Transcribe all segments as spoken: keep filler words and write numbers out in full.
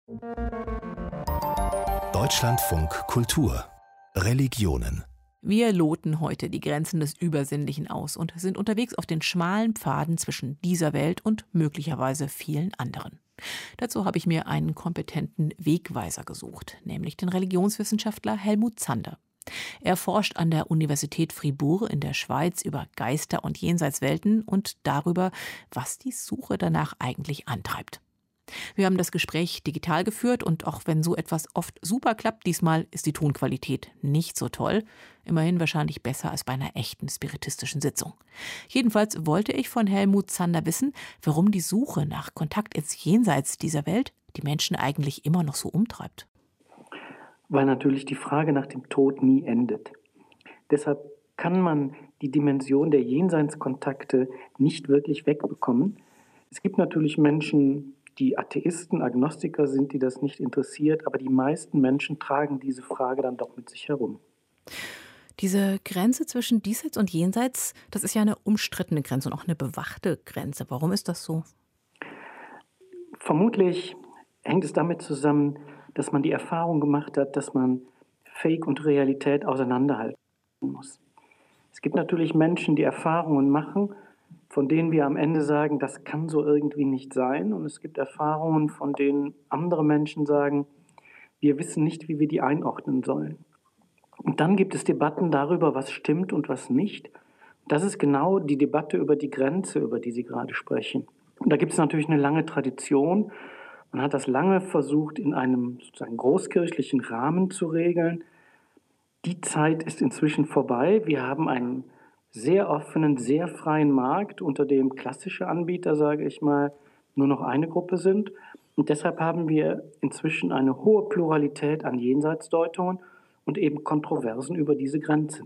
Deutschlandfunk Kultur Religionen. Wir loten heute die Grenzen des Übersinnlichen aus und sind unterwegs auf den schmalen Pfaden zwischen dieser Welt und möglicherweise vielen anderen. Dazu habe ich mir einen kompetenten Wegweiser gesucht, nämlich den Religionswissenschaftler Helmut Zander. Er forscht an der Universität Fribourg in der Schweiz über Geister und Jenseitswelten und darüber, was die Suche danach eigentlich antreibt. Wir haben das Gespräch digital geführt und auch wenn so etwas oft super klappt, diesmal ist die Tonqualität nicht so toll. Immerhin wahrscheinlich besser als bei einer echten spiritistischen Sitzung. Jedenfalls wollte ich von Helmut Zander wissen, warum die Suche nach Kontakt ins Jenseits dieser Welt die Menschen eigentlich immer noch so umtreibt. Weil natürlich die Frage nach dem Tod nie endet. Deshalb kann man die Dimension der Jenseitskontakte nicht wirklich wegbekommen. Es gibt natürlich Menschen, die Atheisten, Agnostiker sind, die das nicht interessiert, aber die meisten Menschen tragen diese Frage dann doch mit sich herum. Diese Grenze zwischen Diesseits und Jenseits, das ist ja eine umstrittene Grenze und auch eine bewachte Grenze. Warum ist das so? Vermutlich hängt es damit zusammen, dass man die Erfahrung gemacht hat, dass man Fake und Realität auseinanderhalten muss. Es gibt natürlich Menschen, die Erfahrungen machen, von denen wir am Ende sagen, das kann so irgendwie nicht sein. Und es gibt Erfahrungen, von denen andere Menschen sagen, wir wissen nicht, wie wir die einordnen sollen. Und dann gibt es Debatten darüber, was stimmt und was nicht. Das ist genau die Debatte über die Grenze, über die Sie gerade sprechen. Und da gibt es natürlich eine lange Tradition. Man hat das lange versucht, in einem sozusagen großkirchlichen Rahmen zu regeln. Die Zeit ist inzwischen vorbei. Wir haben einen sehr offenen, sehr freien Markt, unter dem klassische Anbieter, sage ich mal, nur noch eine Gruppe sind. Und deshalb haben wir inzwischen eine hohe Pluralität an Jenseitsdeutungen und eben Kontroversen über diese Grenze.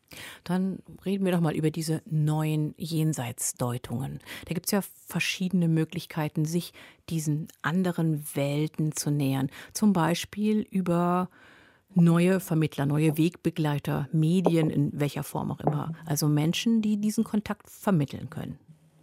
Dann reden wir doch mal über diese neuen Jenseitsdeutungen. Da gibt es ja verschiedene Möglichkeiten, sich diesen anderen Welten zu nähern. Zum Beispiel über neue Vermittler, neue Wegbegleiter, Medien, in welcher Form auch immer. Also Menschen, die diesen Kontakt vermitteln können.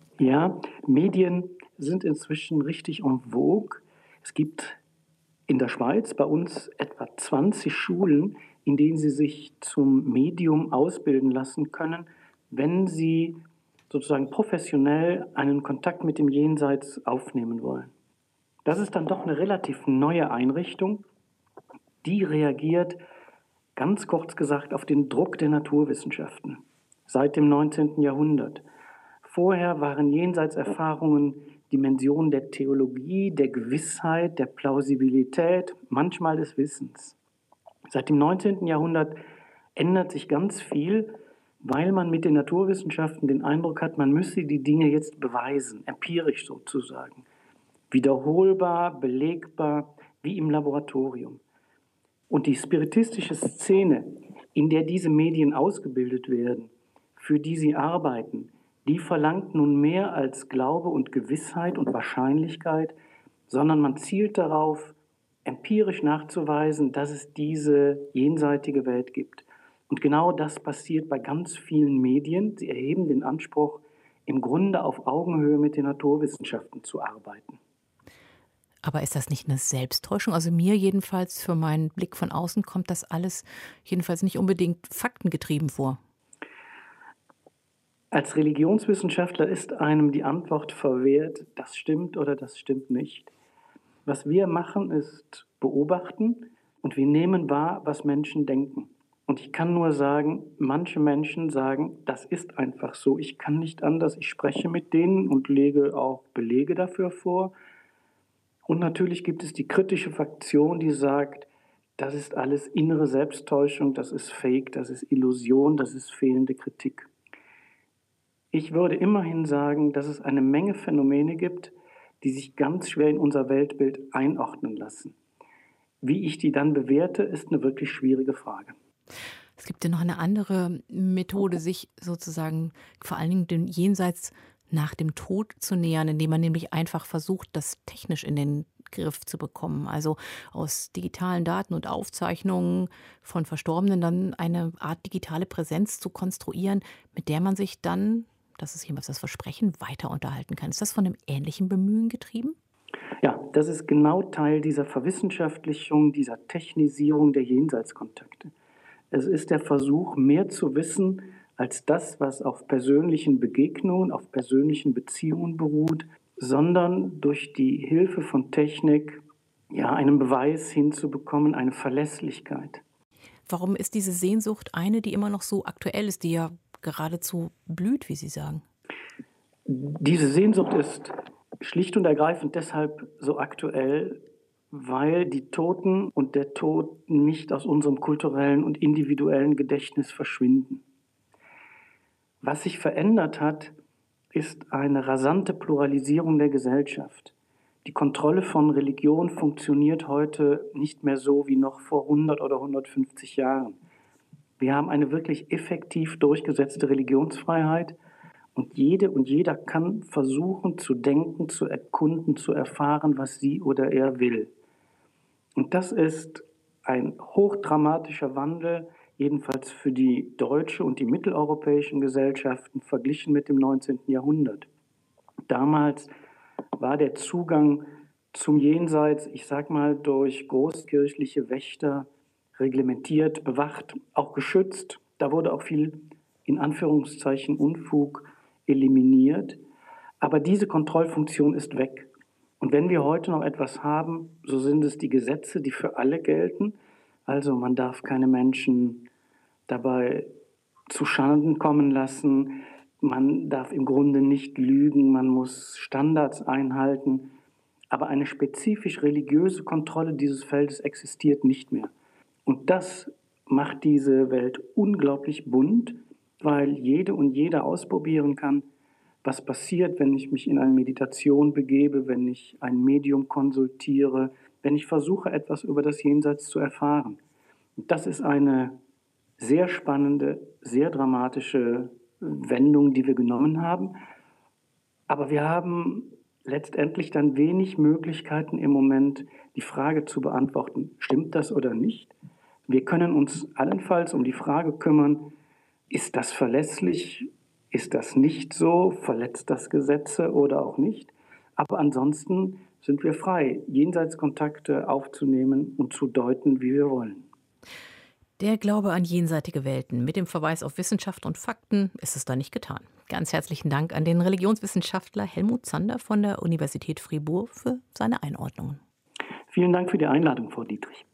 Ja, Medien sind inzwischen richtig en vogue. Es gibt in der Schweiz bei uns etwa zwanzig Schulen, in denen Sie sich zum Medium ausbilden lassen können, wenn Sie sozusagen professionell einen Kontakt mit dem Jenseits aufnehmen wollen. Das ist dann doch eine relativ neue Einrichtung. Die reagiert, ganz kurz gesagt, auf den Druck der Naturwissenschaften seit dem neunzehnten Jahrhundert. Vorher waren Jenseitserfahrungen Dimensionen der Theologie, der Gewissheit, der Plausibilität, manchmal des Wissens. Seit dem neunzehnten Jahrhundert ändert sich ganz viel, weil man mit den Naturwissenschaften den Eindruck hat, man müsse die Dinge jetzt beweisen, empirisch sozusagen, wiederholbar, belegbar, wie im Laboratorium. Und die spiritistische Szene, in der diese Medien ausgebildet werden, für die sie arbeiten, die verlangt nun mehr als Glaube und Gewissheit und Wahrscheinlichkeit, sondern man zielt darauf, empirisch nachzuweisen, dass es diese jenseitige Welt gibt. Und genau das passiert bei ganz vielen Medien. Sie erheben den Anspruch, im Grunde auf Augenhöhe mit den Naturwissenschaften zu arbeiten. Aber ist das nicht eine Selbsttäuschung? Also mir jedenfalls, für meinen Blick von außen, kommt das alles jedenfalls nicht unbedingt faktengetrieben vor. Als Religionswissenschaftler ist einem die Antwort verwehrt, das stimmt oder das stimmt nicht. Was wir machen, ist beobachten und wir nehmen wahr, was Menschen denken. Und ich kann nur sagen, manche Menschen sagen, das ist einfach so, ich kann nicht anders, ich spreche mit denen und lege auch Belege dafür vor. Und natürlich gibt es die kritische Fraktion, die sagt, das ist alles innere Selbsttäuschung, das ist Fake, das ist Illusion, das ist fehlende Kritik. Ich würde immerhin sagen, dass es eine Menge Phänomene gibt, die sich ganz schwer in unser Weltbild einordnen lassen. Wie ich die dann bewerte, ist eine wirklich schwierige Frage. Es gibt ja noch eine andere Methode, sich sozusagen vor allen Dingen dem Jenseits nach dem Tod zu nähern, indem man nämlich einfach versucht, das technisch in den Griff zu bekommen. Also aus digitalen Daten und Aufzeichnungen von Verstorbenen dann eine Art digitale Präsenz zu konstruieren, mit der man sich dann, das ist jedenfalls das Versprechen, weiter unterhalten kann. Ist das von einem ähnlichen Bemühen getrieben? Ja, das ist genau Teil dieser Verwissenschaftlichung, dieser Technisierung der Jenseitskontakte. Es ist der Versuch, mehr zu wissen als das, was auf persönlichen Begegnungen, auf persönlichen Beziehungen beruht, sondern durch die Hilfe von Technik ja, einen Beweis hinzubekommen, eine Verlässlichkeit. Warum ist diese Sehnsucht eine, die immer noch so aktuell ist, die ja geradezu blüht, wie Sie sagen? Diese Sehnsucht ist schlicht und ergreifend deshalb so aktuell, weil die Toten und der Tod nicht aus unserem kulturellen und individuellen Gedächtnis verschwinden. Was sich verändert hat, ist eine rasante Pluralisierung der Gesellschaft. Die Kontrolle von Religion funktioniert heute nicht mehr so wie noch vor hundert oder hundertfünfzig Jahren. Wir haben eine wirklich effektiv durchgesetzte Religionsfreiheit und jede und jeder kann versuchen zu denken, zu erkunden, zu erfahren, was sie oder er will. Und das ist ein hochdramatischer Wandel, jedenfalls für die deutsche und die mitteleuropäischen Gesellschaften verglichen mit dem neunzehnten Jahrhundert. Damals war der Zugang zum Jenseits, ich sag mal, durch großkirchliche Wächter reglementiert, bewacht, auch geschützt. Da wurde auch viel, in Anführungszeichen, Unfug eliminiert. Aber diese Kontrollfunktion ist weg. Und wenn wir heute noch etwas haben, so sind es die Gesetze, die für alle gelten. Also man darf keine Menschen dabei zu Schaden kommen lassen. Man darf im Grunde nicht lügen, man muss Standards einhalten. Aber eine spezifisch religiöse Kontrolle dieses Feldes existiert nicht mehr. Und das macht diese Welt unglaublich bunt, weil jede und jeder ausprobieren kann, was passiert, wenn ich mich in eine Meditation begebe, wenn ich ein Medium konsultiere, wenn ich versuche, etwas über das Jenseits zu erfahren. Und das ist eine sehr spannende, sehr dramatische Wendung, die wir genommen haben. Aber wir haben letztendlich dann wenig Möglichkeiten im Moment, die Frage zu beantworten, stimmt das oder nicht? Wir können uns allenfalls um die Frage kümmern, ist das verlässlich, ist das nicht so, verletzt das Gesetze oder auch nicht? Aber ansonsten sind wir frei, Jenseitskontakte aufzunehmen und zu deuten, wie wir wollen. Der Glaube an jenseitige Welten. Mit dem Verweis auf Wissenschaft und Fakten ist es da nicht getan. Ganz herzlichen Dank an den Religionswissenschaftler Helmut Zander von der Universität Fribourg für seine Einordnungen. Vielen Dank für die Einladung, Frau Dietrich.